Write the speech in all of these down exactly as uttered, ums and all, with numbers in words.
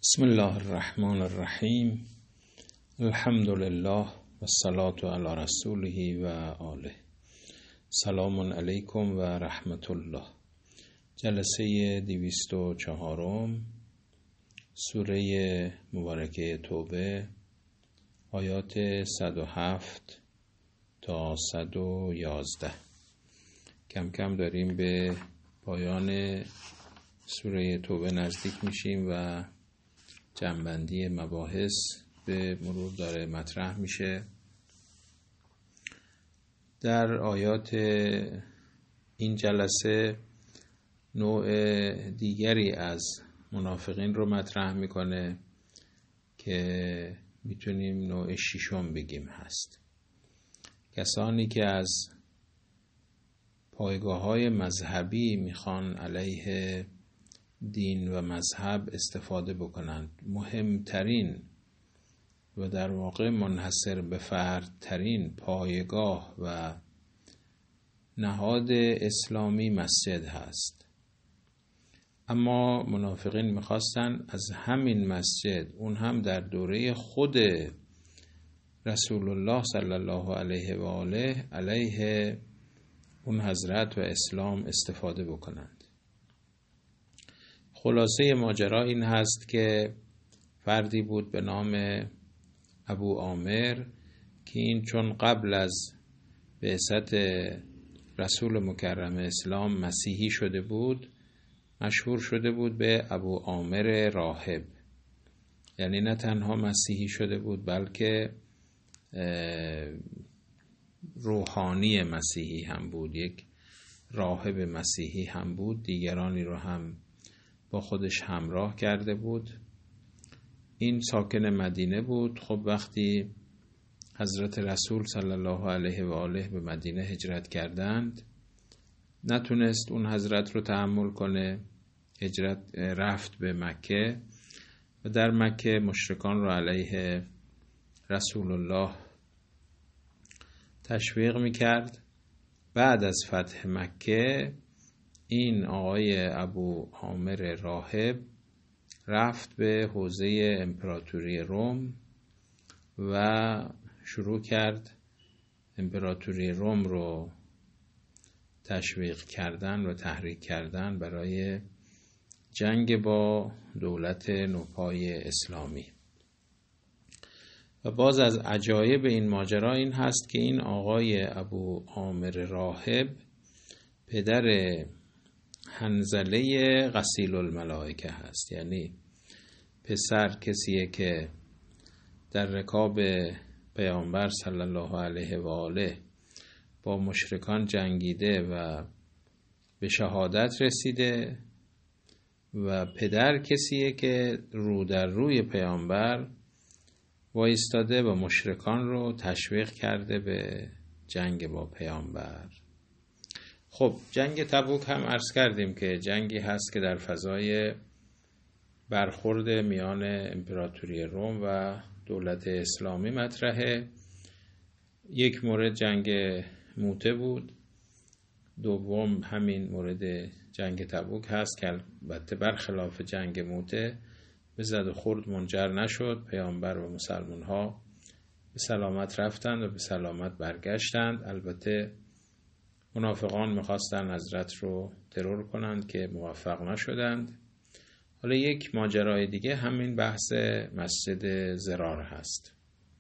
بسم الله الرحمن الرحیم. الحمد لله و الصلاة علی رسوله و آله. سلام علیکم و رحمت الله. جلسه دویست و چهارم، سوره مبارکه توبه، آیات صد و هفت تا صد و یازده. کم کم داریم به پایان سوره توبه نزدیک میشیم و جمع‌بندی مباحث به مرور داره مطرح میشه. در آیات این جلسه نوع دیگری از منافقین رو مطرح میکنه که میتونیم نوع ششم بگیم هست. کسانی که از پایگاه‌های مذهبی میخوان علیه دین و مذهب استفاده بکنند. مهمترین و در واقع منحصر به فردترین پایگاه و نهاد اسلامی مسجد هست، اما منافقین میخواستن از همین مسجد، اون هم در دوره خود رسول الله صلی الله علیه و آله، علیه اون حضرت و اسلام استفاده بکنند. خلاصه ماجرا این هست که فردی بود به نام ابو عامر که این چون قبل از بعثت رسول مکرم اسلام مسیحی شده بود، مشهور شده بود به ابو عامر راهب. یعنی نه تنها مسیحی شده بود بلکه روحانی مسیحی هم بود، یک راهب مسیحی هم بود، دیگرانی رو هم با خودش همراه کرده بود. این ساکن مدینه بود. خب وقتی حضرت رسول صلی الله علیه و آله به مدینه هجرت کردند، نتونست اون حضرت رو تحمل کنه، هجرت رفت به مکه و در مکه مشرکان رو علیه رسول الله تشویق میکرد. بعد از فتح مکه این آقای ابو عامر راهب رفت به حوزه امپراتوری روم و شروع کرد امپراتوری روم رو تشویق کردن و تحریک کردن برای جنگ با دولت نوپای اسلامی. و باز از عجایب این ماجرا این هست که این آقای ابو عامر راهب پدر حنظله غسیل الملائکه هست. یعنی پسر کسیه که در رکاب پیامبر صلی الله علیه و آله با مشرکان جنگیده و به شهادت رسیده و پدر کسیه که رو در روی پیامبر وایستاده و مشرکان رو تشویق کرده به جنگ با پیامبر. خب جنگ تبوک هم عرض کردیم که جنگی هست که در فضای برخورد میان امپراتوری روم و دولت اسلامی مطرحه. یک مورد جنگ موته بود، دوم همین مورد جنگ تبوک هست که البته برخلاف جنگ موته به زد و خورد منجر نشد. پیامبر و مسلمان ها به سلامت رفتند و به سلامت برگشتند. البته منافقان میخواستن حضرت رو ترور کنند که موفق نشدند. حالا یک ماجرای دیگه همین بحث مسجد ضرار هست.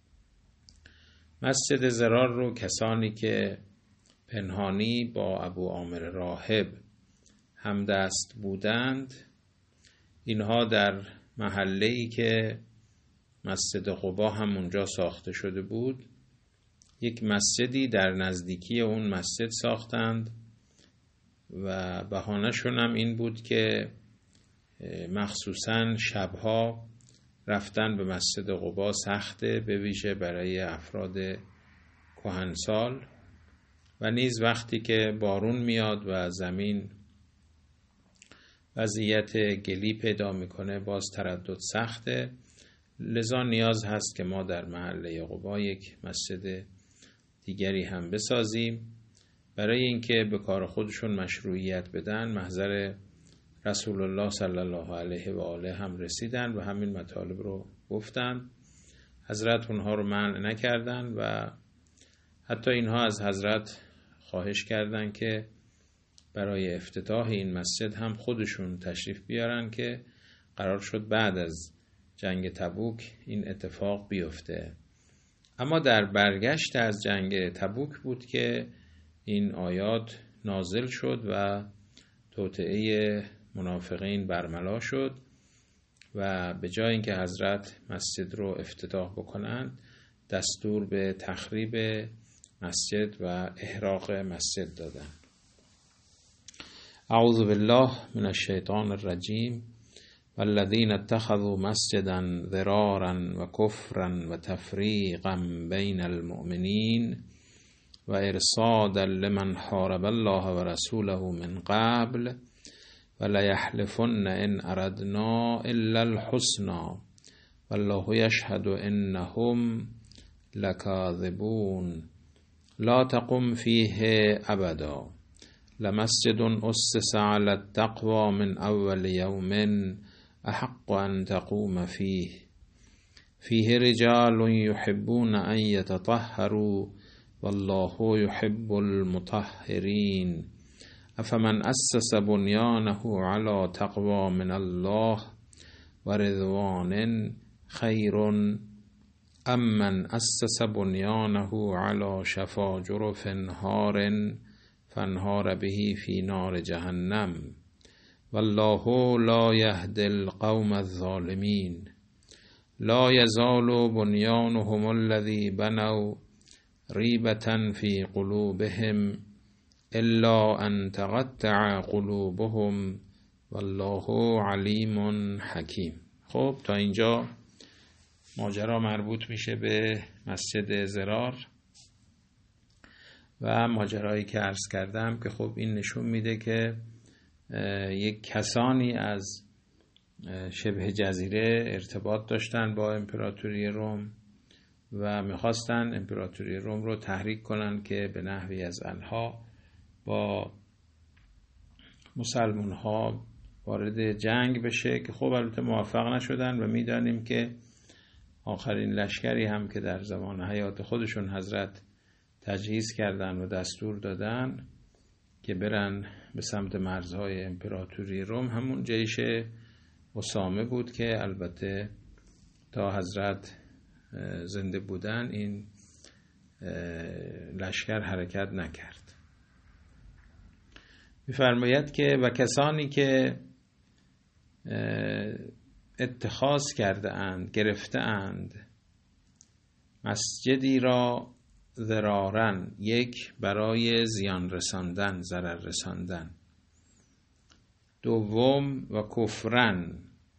مسجد ضرار رو کسانی که پنهانی با ابو عامر راهب همدست بودند، اینها در محله‌ای که مسجد قبا هم اونجا ساخته شده بود، یک مسجدی در نزدیکی اون مسجد ساختند و بهانه‌شون هم این بود که مخصوصاً شبها رفتن به مسجد قبا سخته، به ویژه برای افراد کهنسال، و نیز وقتی که بارون میاد و زمین وضعیت گلی پیدا میکنه باز تردد سخته. لذا نیاز هست که ما در محله قبا یک مسجد دیگری هم بسازیم برای اینکه به کار خودشون مشروعیت بدن، محضر رسول الله صلی الله علیه و آله هم رسیدن و همین مطالب رو گفتن. حضرت اونها رو منع نکردن و حتی اینها از حضرت خواهش کردن که برای افتتاح این مسجد هم خودشون تشریف بیارن که قرار شد بعد از جنگ تبوک این اتفاق بیفته. اما در برگشت از جنگ تبوک بود که این آیات نازل شد و توطئه منافقین برملا شد و به جای اینکه حضرت مسجد رو افتتاح بکنن دستور به تخریب مسجد و احراق مسجد دادن. اعوذ بالله من الشیطان الرجیم والذین اتخذوا مسجدا ضرارا و کفرا و تفریقا بین المؤمنین و ارصادا لمن حارب الله و رسوله من قبل ولیحلفن ان اردنا الا الحسنى والله یشهد انهم لکاذبون لا تقم فیه ابدا لمسجد اسس علی التقوى من اول یوم احق ان تقوم فیه فیه رجال یحبون ان یتطهروا والله یحب المطهرین افمن اسس بنیانه علی تقوى من الله و رضوان خیر ام من اسس بنیانه علی شفا جرف هار فانهار به فی نار جهنم والله لا یهدی القوم الظالمین لا یزال بنیانهم الذی بنوا ریبة فی قلوبهم الا ان تقطع قلوبهم والله علیم حکیم. خب تا اینجا ماجرا مربوط میشه به مسجد ضرار و ماجرایی که عرض کردم که خب این نشون میده که یک کسانی از شبه جزیره ارتباط داشتن با امپراتوری روم و میخواستن امپراتوری روم رو تحریک کنن که به نحوی از آنها با مسلمان ها وارد جنگ بشه که خب البته موفق نشدن و میدانیم که آخرین لشکری هم که در زمان حیات خودشون حضرت تجهیز کردن و دستور دادن که برن به سمت مرزهای امپراتوری روم همون جیش اسامه بود که البته تا حضرت زنده بودن این لشکر حرکت نکرد. می‌فرماید که و کسانی که اتخاذ کرده اند گرفته اند مسجدی را ضرارن، یک برای زیان رساندن، ضرر رساندن، دوم و کفرن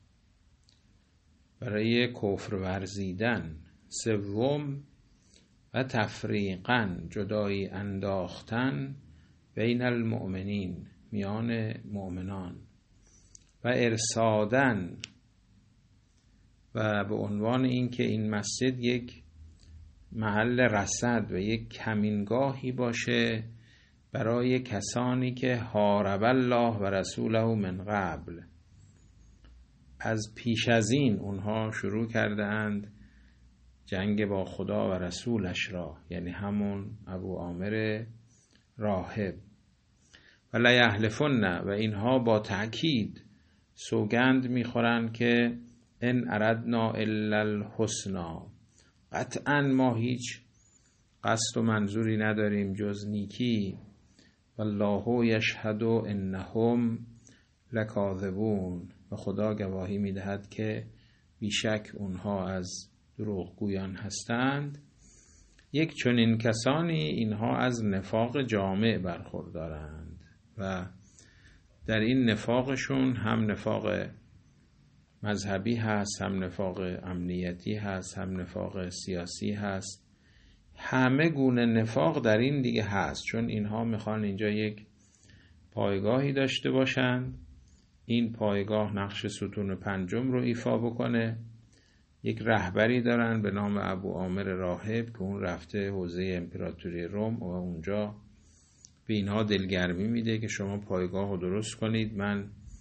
برای کفر ورزیدن، سوم و تفریقن جدایی انداختن بین المؤمنین میان مؤمنان و ارصادن و به عنوان اینکه این مسجد یک محل رصد و یک کمینگاهی باشه برای کسانی که حارب الله و رسوله من قبل، از پیش از این اونها شروع کرده اند جنگ با خدا و رسولش را، یعنی همون ابو عامر راهب. و لیحلفن و اینها با تأکید سوگند میخورند که ان اردنا الا الحسنا، قطعا ما هیچ قصد و منظوری نداریم جز نیکی. والله یشهد انهم لکاذبون و خدا گواهی میدهد که بیشک اونها از دروغگویان هستند. یک چنین کسانی اینها از نفاق جامع برخوردارند و در این نفاقشون هم نفاق مذهبی هست، هم نفاق امنیتی هست، هم نفاق سیاسی هست، همه گونه نفاق در این دیگه هست، چون اینها میخوان اینجا یک پایگاهی داشته باشند، این پایگاه نقش ستون پنجم رو ایفا بکنه. یک رهبری دارن به نام ابو عامر راهب که اون رفته حوزه امپراتوری روم و اونجا به اینها دلگرمی میده که شما پایگاه رو درست کنید، من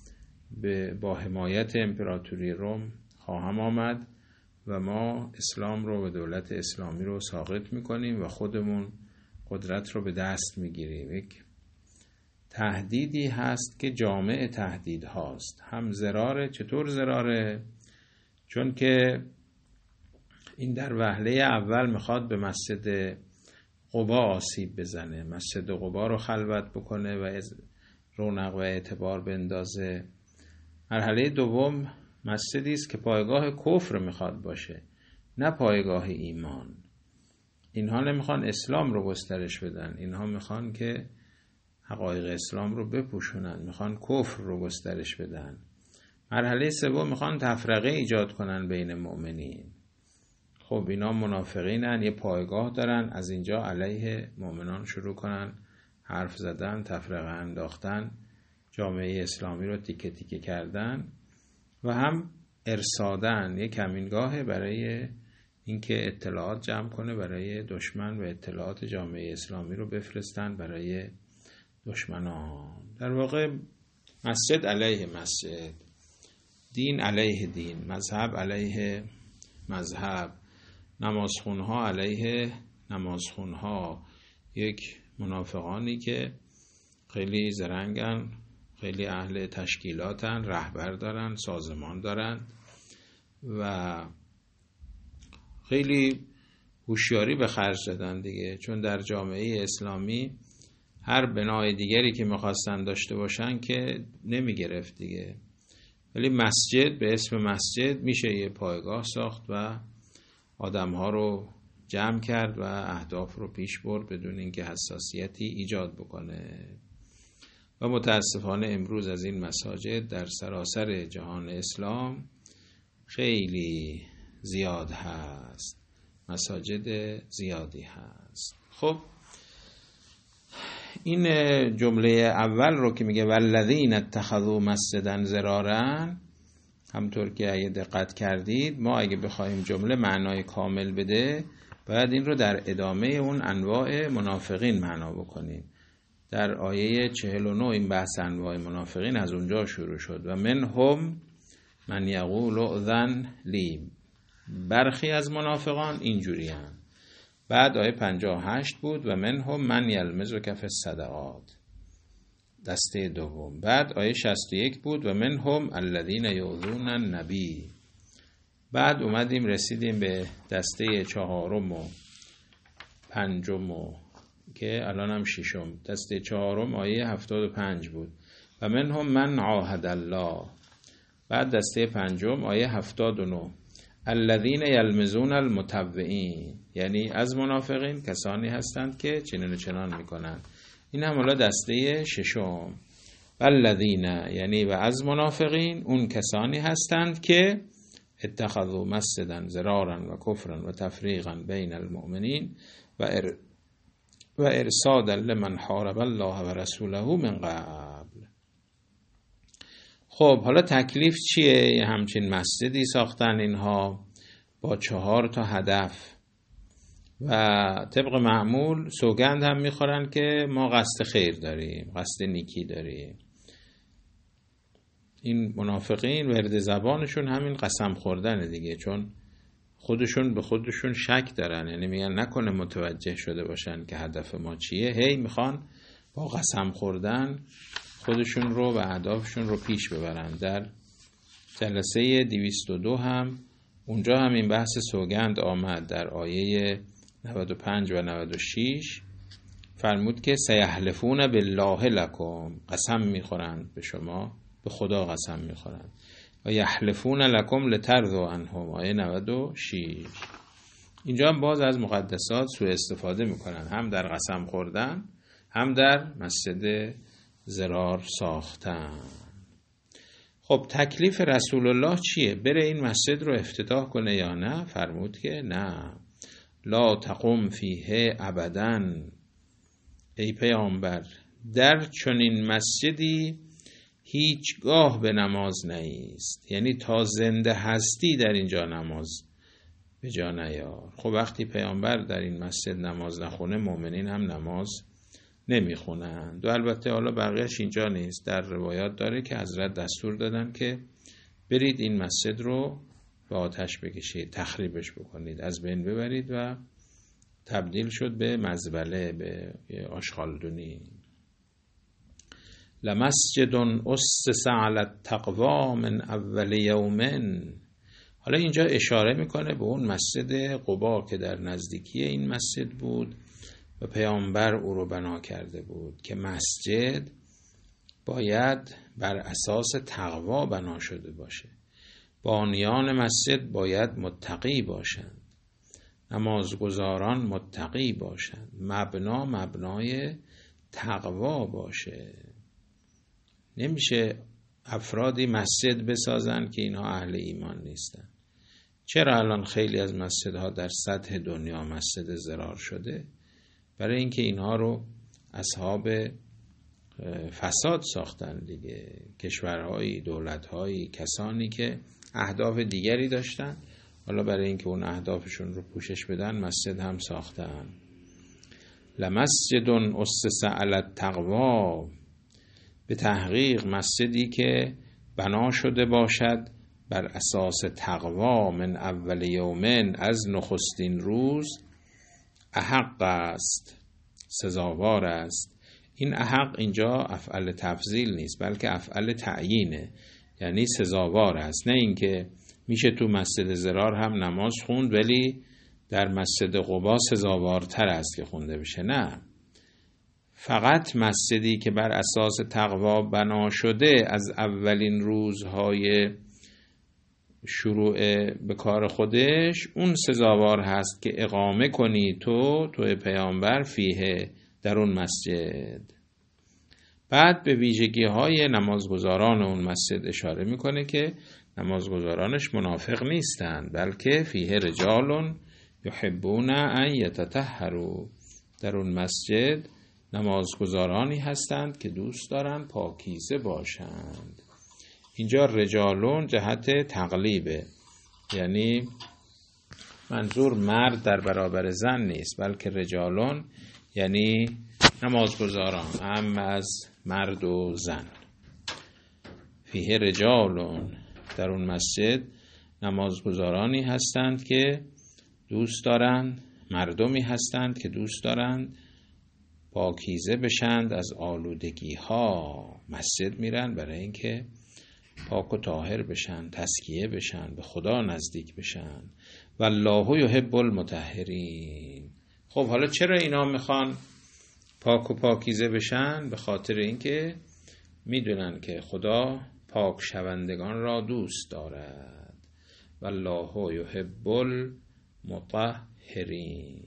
به با حمایت امپراتوری روم خواهم آمد و ما اسلام رو و دولت اسلامی رو ساقط میکنیم و خودمون قدرت رو به دست میگیریم. یک تهدیدی هست که جامع تهدید هاست. هم ضراره. چطور ضراره؟ چون که این در وهله اول میخواد به مسجد قبا آسیب بزنه، مسجد قبا رو خلوت بکنه و رونق و اعتبار بندازه. مرحله دوم مسجدی است که پایگاه کفر میخواد باشه، نه پایگاه ایمان. اینها نمیخوان اسلام رو گسترش بدن، اینها میخوان که حقایق اسلام رو بپوشونن، میخوان کفر رو گسترش بدن. مرحله سوم میخوان تفرقه ایجاد کنن بین مؤمنین. خب اینا منافقینن، یه پایگاه دارن، از اینجا علیه مؤمنان شروع کنن حرف زدن، تفرقه انداختن، جامعه اسلامی رو تیکه تیکه کردن و هم ارصادن، یه کمینگاه برای اینکه اطلاعات جمع کنه برای دشمن و اطلاعات جامعه اسلامی رو بفرستن برای دشمنان. در واقع مسجد علیه مسجد، دین علیه دین، مذهب علیه مذهب، نمازخونها علیه نمازخونها. یک منافقانی که خیلی زرنگن، خیلی اهل تشکیلاتن، رهبر دارن، سازمان دارن و خیلی هوشیاری به خرج دادن دیگه. چون در جامعه اسلامی هر بنای دیگری که میخواستن داشته باشن که نمی گرفت دیگه، ولی مسجد به اسم مسجد میشه یه پایگاه ساخت و آدمها رو جمع کرد و اهداف رو پیش برد بدون اینکه حساسیتی ایجاد بکنه. و متاسفانه امروز از این مساجد در سراسر جهان اسلام خیلی زیاد هست، مساجد زیادی هست. خب این جمله اول رو که میگه والذین اتخذوا مسجدا ضرارا، همطور که اگه دقت کردید ما اگه بخوایم جمله معنای کامل بده باید این رو در ادامه اون انواع منافقین معنا بکنیم. در آیه چهل و نه این بحث انواع منافقین از اونجا شروع شد و منهم من یقول اذن لی، برخی از منافقان اینجوری هن. بعد آیه پنجاه و هشت بود و منهم من یلمزک فی الصدقات، دسته دوم. بعد آیه شصت و یک بود و منهم الذین یؤذون النبی. بعد اومدیم رسیدیم به دسته چهارم و پنجم و که الان هم ششم. دسته چهارم آیه هفتاد و پنج بود و منهم من عاهد الله. بعد دسته پنجم آیه هفتاد و نه الذین یلمزون المطوعین، یعنی از منافقین کسانی هستند که چنین و چنان میکنند. این هم حالا دسته ششم. الذین یعنی و از منافقین اون کسانی هستند که اتخذوا مسجدا ضرارا و کفرا و تفریقا بین المؤمنین و ار و ارصادا لمن حارب الله و رسوله من قبل. خب حالا تکلیف چیه؟ یه همچین مسجدی ساختن اینها با چهار تا هدف و طبق معمول سوگند هم میخورن که ما قصد خیر داریم، قصد نیکی داریم. این منافقین ورد زبانشون همین قسم خوردن دیگه، چون خودشون به خودشون شک دارن، یعنی میگن نکنه متوجه شده باشن که هدف ما چیه، هی میخوان با قسم خوردن خودشون رو و اهدافشون رو پیش ببرن. در جلسه دویست و دو هم اونجا هم این بحث سوگند آمد. در آیه نود و پنج و نود و شش فرمود که سیحلفون بالله لکم، قسم میخورند به شما، به خدا قسم میخورند. و یحلفون لکم لترضوا عنهم، آیه نود و شش. اینجا هم باز از مقدسات سوء استفاده میکنن، هم در قسم خوردن هم در مسجد ضرار ساختن. خب تکلیف رسول الله چیه؟ بره این مسجد رو افتتاح کنه یا نه؟ فرمود که نه، لا تقم فیه ابدا، ای پیامبر در چنین مسجدی هیچگاه به نماز نیست، یعنی تا زنده هستی در اینجا نماز به جا نیار. خب وقتی پیامبر در این مسجد نماز نخونه مؤمنین هم نماز نمیخونند. و البته حالا بقیهش اینجا نیست، در روایات داره که حضرت دستور دادن که برید این مسجد رو به آتش بکشید، تخریبش بکنید، از بین ببرید و تبدیل شد به مزبله، به آشغالدونی. لمسجد اسس علی التقوی من اول یوم. حالا اینجا اشاره میکنه به اون مسجد قبا که در نزدیکی این مسجد بود و پیامبر او رو بنا کرده بود که مسجد باید بر اساس تقوا بنا شده باشه. بانیان مسجد باید متقی باشند، نمازگزاران متقی باشند، مبنا مبنای تقوا باشه. نمیشه افرادی مسجد بسازن که اینها اهل ایمان نیستن. چرا الان خیلی از مسجدها در سطح دنیا مسجد ضرار شده؟ برای اینکه اینها رو اصحاب فساد ساختن دیگه. کشورهایی، دولتهایی، کسانی که اهداف دیگری داشتن، حالا برای اینکه اون اهدافشون رو پوشش بدن مسجد هم ساختن. لمسجد اسس علی التقوی، به تحقیق مسجدی که بنا شده باشد بر اساس تقوا من اول یومن، از نخستین روز، احق است، سزاوار است. این احق اینجا افعل تفضیل نیست بلکه افعل تعیینه، یعنی سزاوار است. نه اینکه میشه تو مسجد ضرار هم نماز خوند ولی در مسجد قبا سزاوارتر است که خونده بشه. نه، فقط مسجدی که بر اساس تقوا بنا شده از اولین روزهای شروع به کار خودش، اون سزاوار هست که اقامه کنی تو تو پیامبر فیه، در اون مسجد. بعد به ویژگی های نمازگزاران اون مسجد اشاره میکنه که نمازگزارانش منافق نیستند، بلکه فیه رجال یحبون ان یتطهروا. در اون مسجد نمازگزارانی هستند که دوست دارند پاکیزه باشند. اینجا رجالون جهت تقلیبه، یعنی منظور مرد در برابر زن نیست، بلکه رجالون یعنی نمازگزاران، هم از مرد و زن. فیه رجالون، در اون مسجد نمازگزارانی هستند که دوست دارند، مردمی هستند که دوست دارند پاکیزه بشند از آلودگی ها. مسجد میرن برای اینکه پاک و طاهر بشن، تزکیه بشن، به خدا نزدیک بشن. والله یحب المطهرین. خب حالا چرا اینا میخوان پاک و پاکیزه بشن؟ به خاطر اینکه میدونن که خدا پاک شوندگان را دوست دارد. والله یحب المطهرین.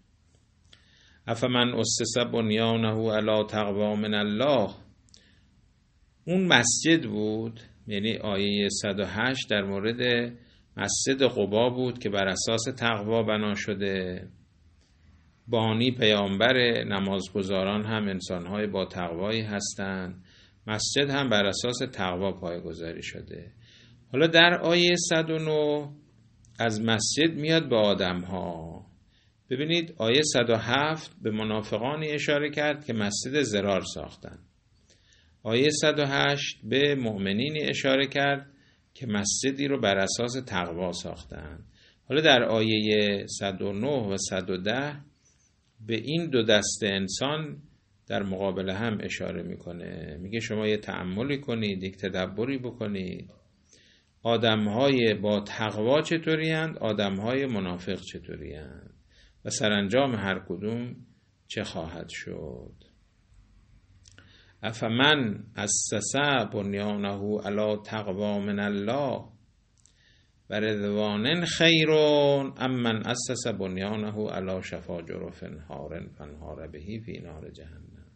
افمن اسس بنیانه علی تقوی من الله. اون مسجد بود، یعنی آیه صد و هشت در مورد مسجد قبا بود که بر اساس تقوا بنا شده. بانی پیامبر، نمازگزاران هم انسانهای با تقوایی هستند. مسجد هم بر اساس تقوا پایه‌گذاری شده. حالا در آیه صد و نه از مسجد میاد به آدم‌ها. ببینید آیه صد و هفت به منافقانی اشاره کرد که مسجد ضرار ساختن. آیه صد و هشت به مؤمنینی اشاره کرد که مسجدی رو بر اساس تقوا ساختن. حالا در آیه صد و نه و صد و ده به این دو دسته انسان در مقابل هم اشاره میکنه. میگه شما یه تأملی کنید، یک تدبری بکنید. آدمهای با تقوا چطوری هستند، آدمهای منافق چطوری هستند و سرانجام هر کدوم چه خواهد شد. افمن اسس بنیانه علی تقوی من الله و رضوان خیر ام من اسس بنیانه علی شفا جرف هار فانهار به فی نار جهنم.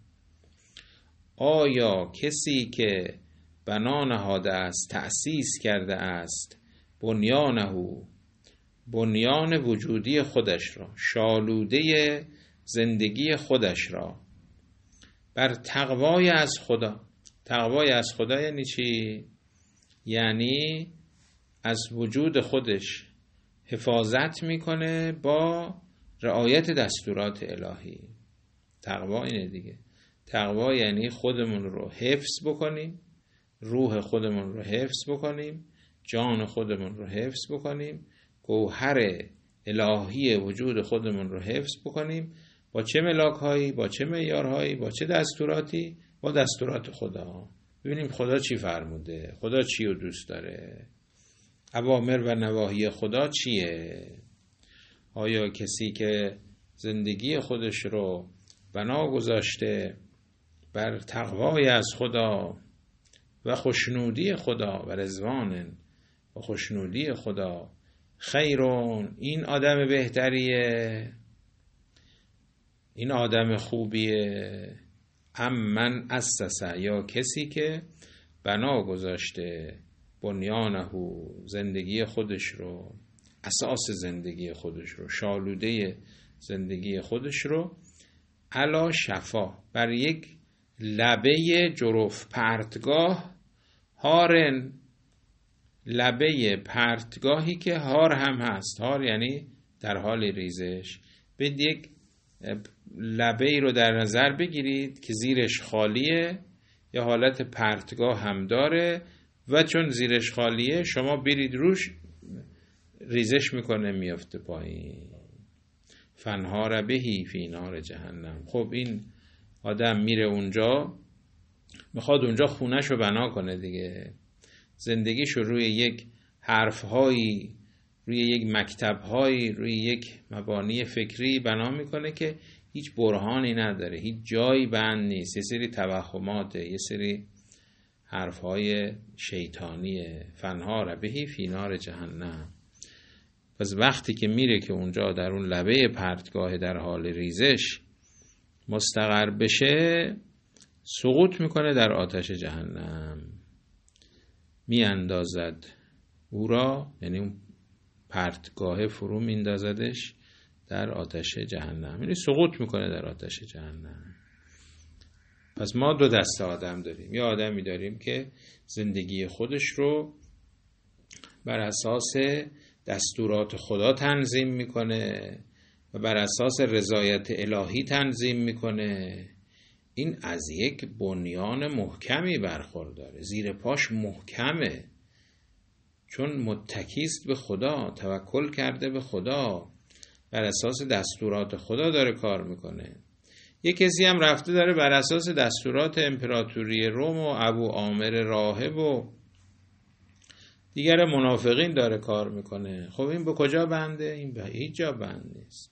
آیا کسی که بنا نهاده است، تأسیس کرده است، بنیانه، بنیان وجودی خودش را، شالوده زندگی خودش را بر تقوای از خدا. تقوای از خدا یعنی چی؟ یعنی از وجود خودش حفاظت میکنه با رعایت دستورات الهی. تقوا اینه دیگه. تقوا یعنی خودمون رو حفظ بکنیم، روح خودمون رو حفظ بکنیم، جان خودمون رو حفظ بکنیم، گوهر الهی وجود خودمون رو حفظ بکنیم. با چه ملاک‌هایی، با چه معیارهایی، با چه دستوراتی؟ با دستورات خدا. ببینیم خدا چی فرموده، خدا چی رو دوست داره، اوامر و نواهی خدا چیه. آیا کسی که زندگی خودش رو بنا گذاشته بر تقوای از خدا و خوشنودی خدا و رضوان و خوشنودی خدا، خیرون، این آدم بهتریه، این آدم خوبیه، ام من اسسه، یا کسی که بنا گذاشته بنیانه، زندگی خودش رو، اساس زندگی خودش رو، شالوده زندگی خودش رو، علا شفا، بر یک لبه جرف پرتگاه، هارن، لبه پرتگاهی که هار هم هست، هار یعنی در حال ریزش. به یک لبه ای رو در نظر بگیرید که زیرش خالیه، یا حالت پرتگاه هم داره و چون زیرش خالیه شما برید روش ریزش میکنه میافته پایین. فنهار بهی فی نار جهنم. خب این آدم میره اونجا، میخواد اونجا خونهشو بنا کنه دیگه، زندگیشو روی یک حرفهایی، روی یک مکتبهایی، روی یک مبانی فکری بنا میکنه که هیچ برهانی نداره، هیچ جایی بند نیست، یه سری توهماته، یه سری حرفهای شیطانیه. فنهار بهی فی نار جهنم. پس وقتی که میره که اونجا در اون لبه پرتگاه در حال ریزش مستقر بشه، سقوط میکنه در آتش جهنم، میاندازد او را، یعنی اون پرتگاه فرو میندازدش در آتش جهنم، یعنی سقوط میکنه در آتش جهنم. پس ما دو دسته آدم داریم، یا آدمی داریم که زندگی خودش رو بر اساس دستورات خدا تنظیم میکنه و بر اساس رضایت الهی تنظیم میکنه. این از یک بنیان محکمی برخورداره، زیر پاش محکمه، چون متکیست به خدا، توکل کرده به خدا، بر اساس دستورات خدا داره کار میکنه. یک کسی هم رفته داره بر اساس دستورات امپراتوری روم و ابو عامر راهب و دیگر منافقین داره کار میکنه. خب این به کجا بنده؟ این به هیچ جا بند نیست،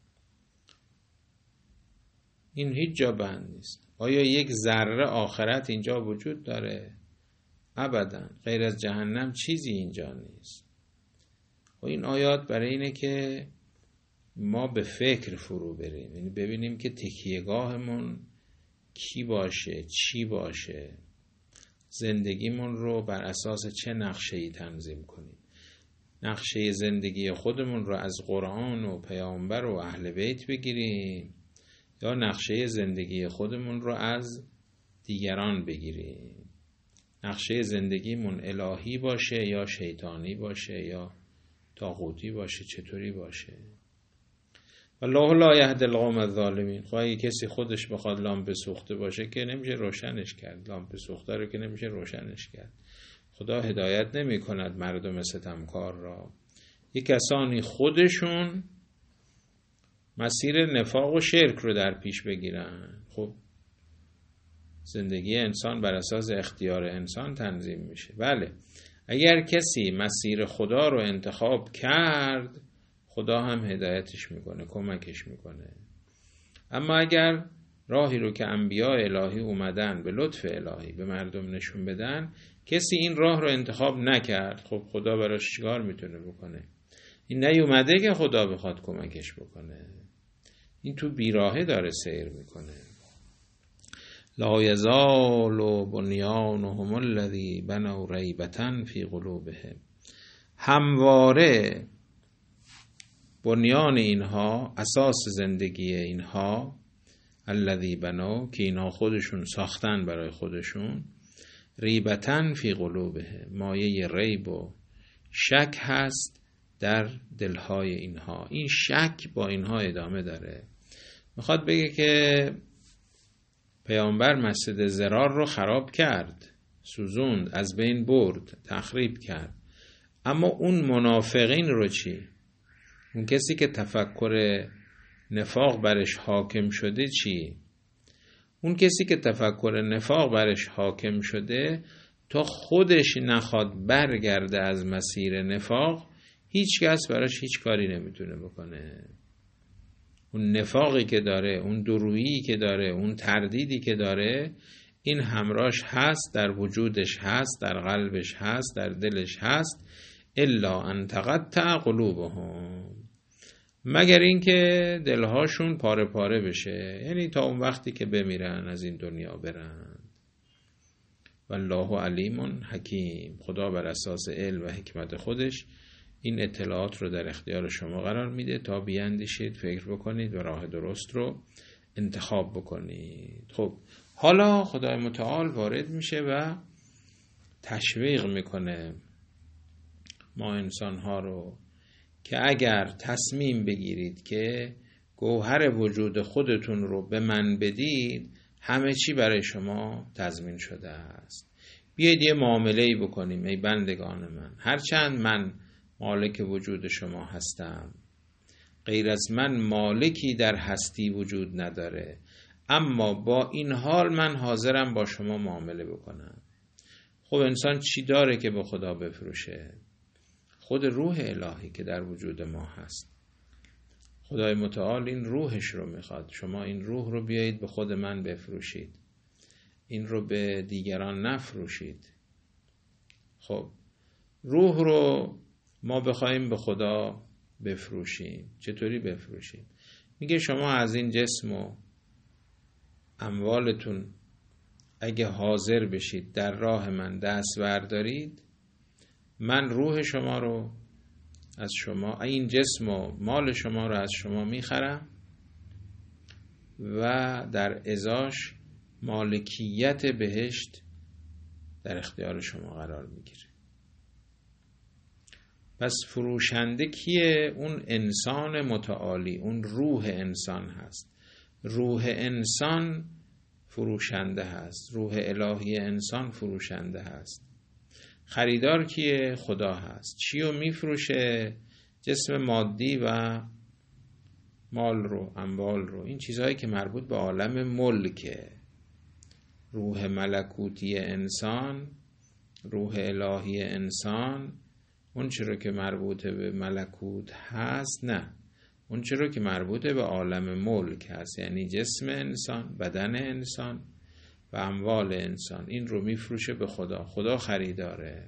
این هیچ جا بند نیست. آیا یک ذره آخرت اینجا وجود داره؟ ابداً. غیر از جهنم چیزی اینجا نیست. و این آیات برای اینه که ما به فکر فرو بریم، یعنی ببینیم که تکیهگاهمون کی باشه، چی باشه، زندگیمون رو بر اساس چه نقشه‌ای تنظیم کنیم. نقشه زندگی خودمون رو از قرآن و پیامبر و اهل بیت بگیریم، یا نقشه زندگی خودمون رو از دیگران بگیریم. نقشه زندگیمون الهی باشه یا شیطانی باشه یا طاغوتی باشه، چطوری باشه؟ والله لا یهدی القوم الظالمین. خب اگه کسی خودش بخواد لامپ سوخته باشه که نمیشه روشنش کرد، لامپ سوخته رو که نمیشه روشنش کرد. خدا هدایت نمی کند مردم ستمکار را. یک کسانی خودشون مسیر نفاق و شرک رو در پیش بگیرن. خب زندگی انسان بر اساس اختیار انسان تنظیم میشه. بله، اگر کسی مسیر خدا رو انتخاب کرد، خدا هم هدایتش میکنه، کمکش میکنه. اما اگر راهی رو که انبیاء الهی اومدن به لطف الهی به مردم نشون بدن، کسی این راه رو انتخاب نکرد، خب خدا براش چیکار میتونه بکنه؟ این نیومده که خدا بخواد کمکش بکنه، این تو بیراهه داره سیر میکنه. لا یزال بنیانهم الذی بنوا ریبة فی قلوبهم. همواره بنیان اینها، اساس زندگی اینها، الذی بنوا، که اینها خودشون ساختن برای خودشون، ریبة فی قلوبهم، مایه ریب و شک هست در دلهای اینها. این شک با اینها ادامه داره. میخواد بگه که پیامبر مسجد ضرار رو خراب کرد، سوزوند، از بین برد، تخریب کرد. اما اون منافقین رو چی؟ اون کسی که تفکر نفاق برش حاکم شده چی؟ اون کسی که تفکر نفاق برش حاکم شده تا خودش نخواد برگرده از مسیر نفاق، هیچ کس براش هیچ کاری نمیتونه بکنه. اون نفاقی که داره، اون درویی که داره، اون تردیدی که داره، این همراش هست، در وجودش هست، در قلبش هست، در دلش هست. الا ان تقطع قلوبهم، مگر اینکه دلهاشون پاره پاره بشه، یعنی تا اون وقتی که بمیرن، از این دنیا برن. والله علیم حکیم، خدا بر اساس علم و حکمت خودش این اطلاعات رو در اختیار شما قرار میده تا بیاندیشید، فکر بکنید و راه درست رو انتخاب بکنید. خب حالا خدای متعال وارد میشه و تشویق میکنه ما انسانها رو که اگر تصمیم بگیرید که گوهر وجود خودتون رو به من بدید، همه چی برای شما تضمین شده است. بیایید یه معامله‌ای بکنیم ای بندگان من. هرچند من مالک وجود شما هستم، غیر از من مالکی در هستی وجود نداره، اما با این حال من حاضرم با شما معامله بکنم. خب انسان چی داره که به خدا بفروشه؟ خود روح الهی که در وجود ما هست. خدای متعال این روحش رو میخواد. شما این روح رو بیایید به خود من بفروشید، این رو به دیگران نفروشید. خب روح رو ما بخوایم به خدا بفروشیم، چطوری بفروشیم؟ میگه شما از این جسم و اموالتون اگه حاضر بشید در راه من دست بردارید، من روح شما رو از شما، این جسم و مال شما رو از شما میخرم و در ازاش مالکیت بهشت در اختیار شما قرار میگیره. پس فروشنده کیه؟ اون انسان متعالی، اون روح انسان هست. روح انسان فروشنده هست، روح الهی انسان فروشنده هست. خریدار کیه؟ خدا هست. چی رو میفروشه؟ جسم مادی و مال رو، اموال رو، این چیزهایی که مربوط به عالم ملکه. روح ملکوتی انسان، روح الهی انسان، اون چرا که مربوط به ملکوت هست، نه، اون چرا که مربوط به عالم ملک هست، یعنی جسم انسان، بدن انسان و اموال انسان، این رو میفروشه به خدا. خدا خریداره.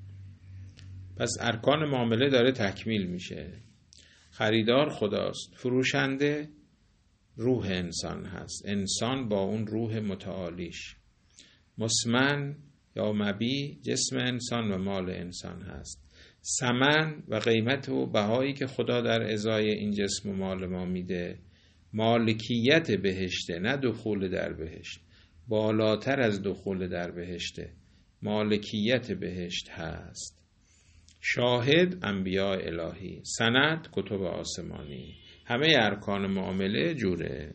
پس ارکان معامله داره تکمیل میشه. خریدار خداست، فروشنده روح انسان هست، انسان با اون روح متعالیش. مسمن یا مبی جسم انسان و مال انسان هست. ثمن و قیمت و بهایی که خدا در ازای این جسم و مال ما میده مالکیت بهشته، نه دخول در بهشت، بالاتر از دخول در بهشته، مالکیت بهشت هست. شاهد انبیاء الهی، سند کتب آسمانی، همه ارکان معامله جوره.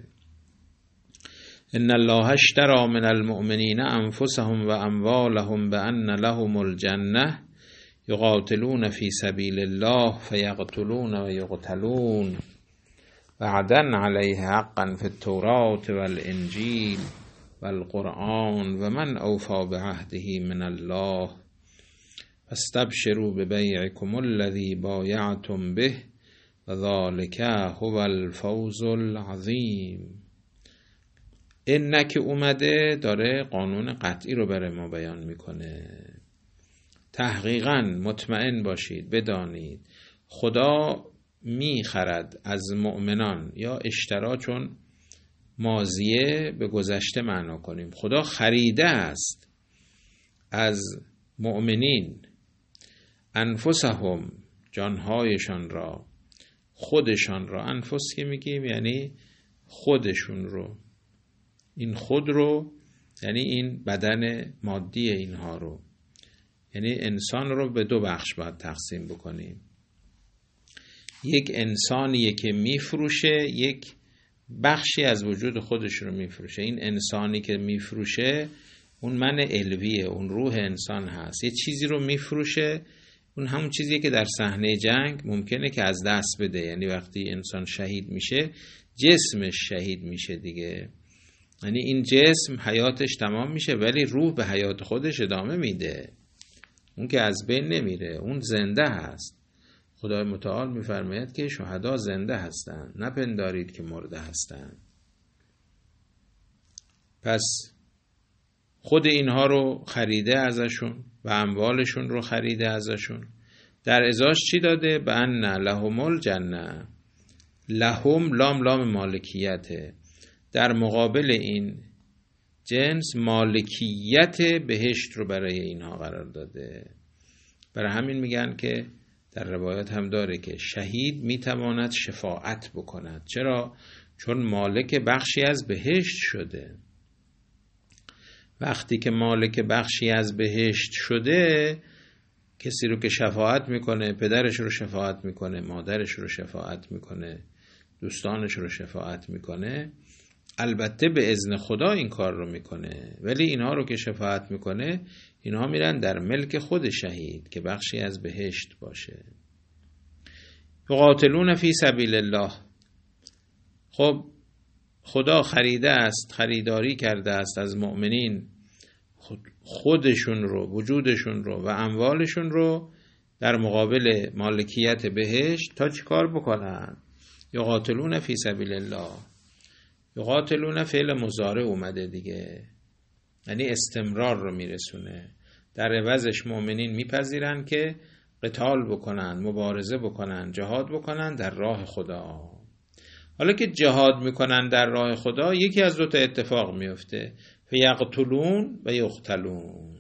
ان الله اشتری من المؤمنین انفسهم و اموالهم بان لهم الجنه یقاتلون فی سبیل الله فیقتلون و یقتلون وعدا علیه حقا فی التوراة والانجیل والقرآن و من اوفی بعهده من الله فاستبشروا ببیعکم الذی بایعتم به و ذلک هو الفوز العظیم. این که اومده داره قانون قطعی رو برای ما بیان میکنه. تحقیقاً مطمئن باشید، بدانید خدا میخرد از مؤمنان، یا اشترا چون ماضیه به گذشته معنا کنیم، خدا خریده است از مؤمنین انفسهم جانهایشان را، خودشان را. انفس که میگیم یعنی خودشون رو، این خود رو یعنی این بدن مادی اینها رو، یعنی انسان رو به دو بخش باید تقسیم بکنیم. یک انسانیه که میفروشه، یک بخشی از وجود خودش رو میفروشه. این انسانی که میفروشه اون من علویه، اون روح انسان هست. یه چیزی رو میفروشه، اون همون چیزیه که در صحنه جنگ ممکنه که از دست بده. یعنی وقتی انسان شهید میشه جسمش شهید میشه دیگه، یعنی این جسم حیاتش تمام میشه ولی روح به حیات خودش ادامه میده. اون که از بین نمیره، اون زنده هست. خدای متعال میفرماید که شهدا زنده هستند، نپندارید که مرده هستند. پس خود اینها رو خریده ازشون و اموالشون رو خریده ازشون. در ازاش چی داده؟ به ان لهم الجنه. لهم لام لام مالکیته، در مقابل این جنس مالکیت بهشت رو برای اینها قرار داده. برای همین میگن که در روایات هم داره که شهید میتواند شفاعت بکند. چرا؟ چون مالک بخشی از بهشت شده. وقتی که مالک بخشی از بهشت شده، کسی رو که شفاعت میکنه، پدرش رو شفاعت میکنه، مادرش رو شفاعت میکنه، دوستانش رو شفاعت میکنه، البته به اذن خدا این کار رو میکنه، ولی اینها رو که شفاعت میکنه اینها میرن در ملک خود شهید که بخشی از بهشت باشه. یقاتلون فی سبیل الله. خب خدا خریده است، خریداری کرده است از مؤمنین خودشون رو، وجودشون رو و اموالشون رو در مقابل مالکیت بهشت تا چی کار بکنن؟ یقاتلون فی سبیل الله. یقاتلون فعل مضارع اومده دیگه، یعنی استمرار رو میرسونه. در عوضش مؤمنین میپذیرن که قتال بکنن، مبارزه بکنن، جهاد بکنن در راه خدا. حالا که جهاد میکنن در راه خدا یکی از دو تا اتفاق میفته، فیقتلون و یقتلون.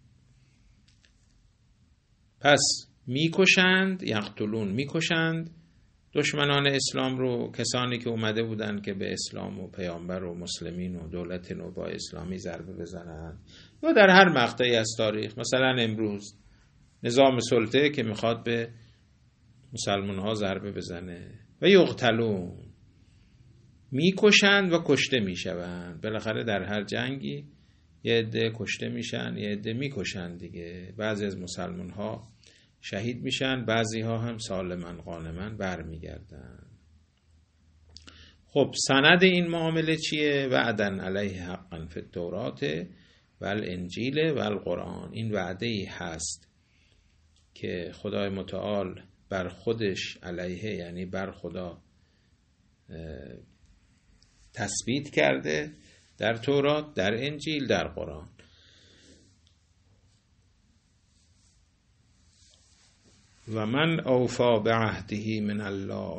پس میکشند، یقتلون میکشند دشمنان اسلام رو، کسانی که اومده بودن که به اسلام و پیامبر و مسلمین و دولت نوبا اسلامی ضربه بزنن، یا در هر مقطعی از تاریخ، مثلا امروز نظام سلطه که میخواد به مسلمان ها ضربه بزنه. و یقتلون، میکشند و کشته میشوند. بالاخره در هر جنگی یه عده کشته میشن، یه عده میکشن دیگه. بعضی از مسلمان ها شهید میشن، بعضی ها هم سالمن غانمن برمیگردن. خب سند این معامله چیه؟ وعدن علیه حقا فی التورات و الانجیل و القرآن. این وعده ای هست که خدای متعال بر خودش علیه، یعنی بر خدا تثبیت کرده در تورات، در انجیل، در قرآن. و من اوفا بعهده من الله.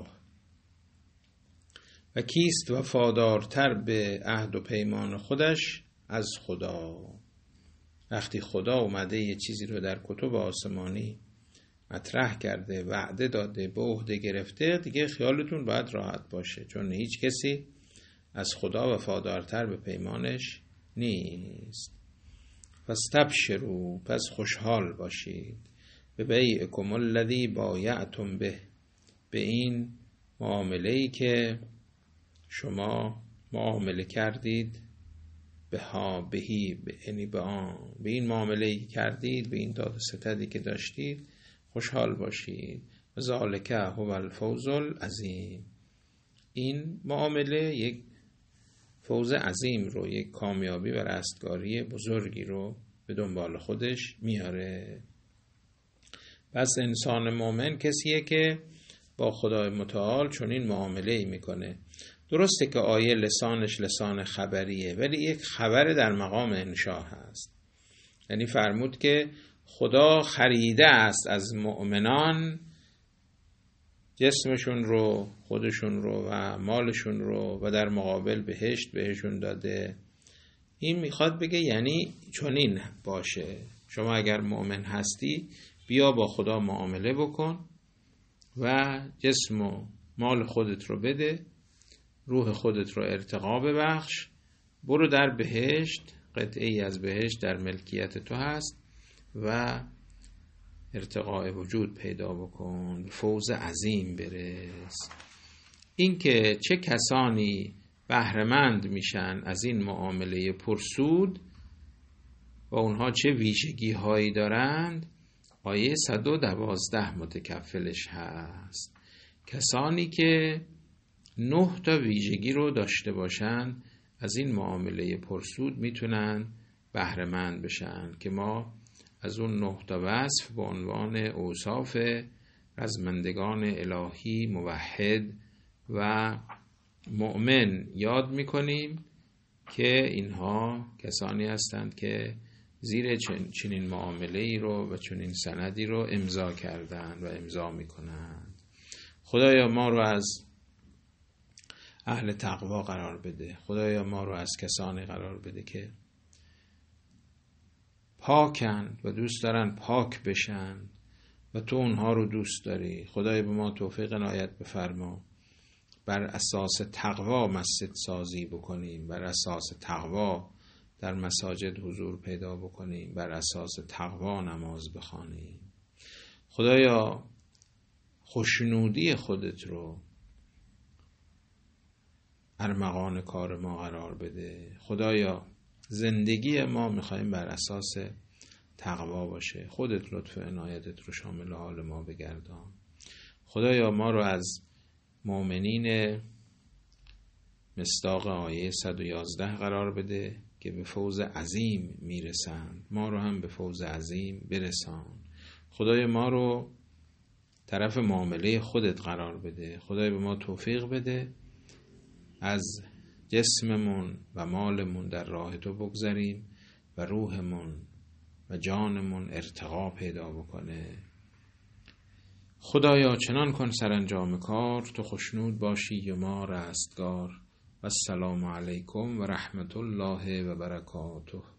و کیست وفادارتر به عهد و پیمان خودش از خدا. وقتی خدا اومده یه چیزی رو در کتب آسمانی مطرح کرده، وعده داده، به عهده گرفته، دیگه خیالتون باید راحت باشه، چون هیچ کسی از خدا وفادارتر به پیمانش نیست. فاستبشروا، پس خوشحال باشید، به بیعکم الذی بایعتم به، به این معامله‌ای که شما معامله کردید، به ها بهی، یعنی به آن، به این معامله‌ای کردید، به این داد و ستدی که داشتید خوشحال باشید. ذالک هو الفوز العظیم. این معامله یک فوز عظیم رو، یک کامیابی و رستگاری بزرگی رو به دنبال خودش میاره. پس انسان مومن کسیه که با خدای متعال چون این معامله‌ای میکنه. درسته که آیه لسانش لسان خبریه، ولی یک خبر در مقام انشاء هست. یعنی فرمود که خدا خریده است از مؤمنان جسمشون رو، خودشون رو و مالشون رو و در مقابل بهشت بهشون داده. این میخواد بگه یعنی چنین باشه، شما اگر مؤمن هستی بیا با خدا معامله بکن و جسم و مال خودت رو بده، روح خودت رو ارتقا ببخش، برو در بهشت، قطعی از بهشت در ملکیت تو هست و ارتقاء وجود پیدا بکن، فوز عظیم برس. اینکه چه کسانی بهره‌مند میشن از این معامله پرسود و اونها چه ویژگی هایی دارند، آیه صد و دوازده متکفلش هست. کسانی که نه تا ویژگی رو داشته باشند از این معامله پرسود میتونن بهره‌مند بشن که ما از اون نه تا وصف به عنوان اوصاف رزمندگان الهی موحد و مؤمن یاد میکنیم که اینها کسانی هستند که زیر چنین معامله ای رو و چنین سندی رو امضا کردند و امضا میکنند. خدایا ما رو از اهل تقوا قرار بده. خدایا ما رو از کسانی قرار بده که پاکند و دوست دارن پاک بشن و تو اونها رو دوست داری. خدایا به ما توفیق عنایت بفرما بر اساس تقوا مسجد سازی بکنیم، بر اساس تقوا در مساجد حضور پیدا بکنیم، بر اساس تقوا نماز بخوانیم. خدایا خوشنودی خودت رو ارمغان کار ما قرار بده. خدایا زندگی ما میخوایم بر اساس تقوا باشه. خودت لطف عنایتت رو شامل حال ما بگردان. خدایا ما رو از مؤمنین مصداق آیه صد و یازده قرار بده که به فوز عظیم میرسند. ما رو هم به فوز عظیم برسان. خدای ما رو طرف معامله خودت قرار بده. خدای به ما توفیق بده از جسممون و مالمون در راه تو بگذاریم و روحمون و جانمون ارتقا پیدا بکنه. خدایا چنان کن سرانجام کار تو خوشنود باشی و ما رستگار. و السلام علیکم و رحمت الله و برکاته.